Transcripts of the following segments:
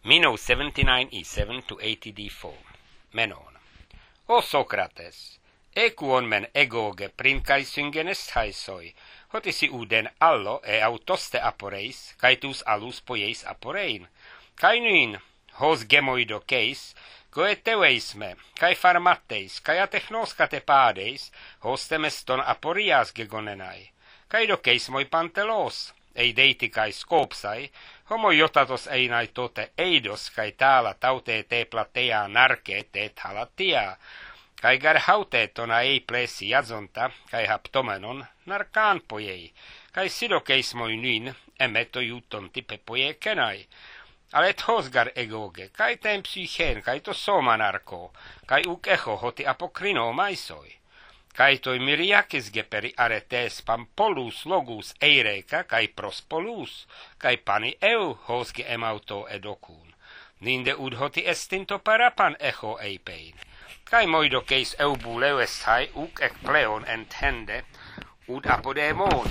Mino 79e7 to 80d4. Menon. O Sokrates, ekuon men egoge primkai syngenes haisoi, hotisi uden allo e autoste aporeis, kaitus alus poieis aporein, kai nyn, hos gemoido keis, goeteveisme, kai farmateis, kai atechnos katepadeis, hostemes ton aporias gegonenai, kai dokeis moi pantelos, ei deiti kai skopsai, homo jotatos einai tote eidos, kai täällä taute te platea narke te halatia, kai gar haute tona ei plesi jazonta, kai haptomenon narkaan pojei, kai sidokeis moi nyn, emeto juton tipe poje kenai, alet hosgar egoge, kai ten psychen, kai to soma narko, kai uk echo hoti apokrino maisoi. Kai toi miriakis geperi aretes pampolus logus eireka, kai prospolus, kai pani eu hosge emauto edokun. Ninde udhoti estinto parapan echo eipein. Kai moido keis eubu leuestai uk ek pleon entende, ud apodemon.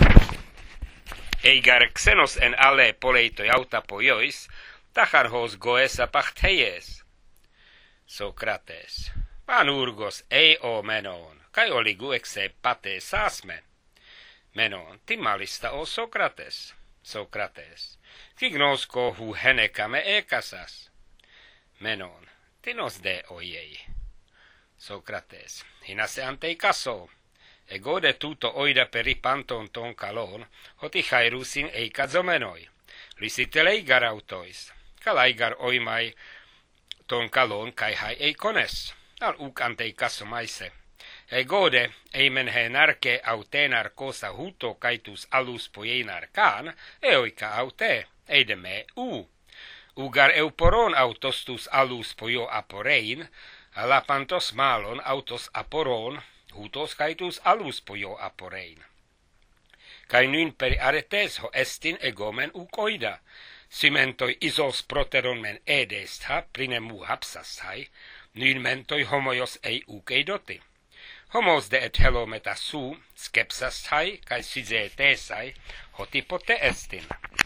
Eigar xenos en alle poleito jauta pojois, tachar hos goesa pachtheies. Sokrates. Panurgos ei o menon. Kai oligu exe pate sasme. Menon, timalista o Sokrates. Sokrates. Kignosko hu henekame ekasas. Menon, tinos de ojei. Sokrates. Hinase antei kaso. Egode tuto oida peri panton ton kalon, hoti chairusin eikazomenoi. Lisitelei garautois. Kalaigar oimai ton kalon kai hai eikones. Al uk antei kaso maise. Egode eimen he narke aute narkosa huto kaitus alus poiei narkaan, eoika aute, eideme u. Ugar euporon autostus alus poio aporein, alapantos malon autos aporon, hutos kaitus alus poio aporein. Kai nyn peri aretes ho estin egomen ukoida, simentoi isos proteron men edestha prinemu hapsasai, nyn mentoi homojos ei ukeidoti. Homos de et helometa su, skepsasai, kai sizetesai, hoti pote estin.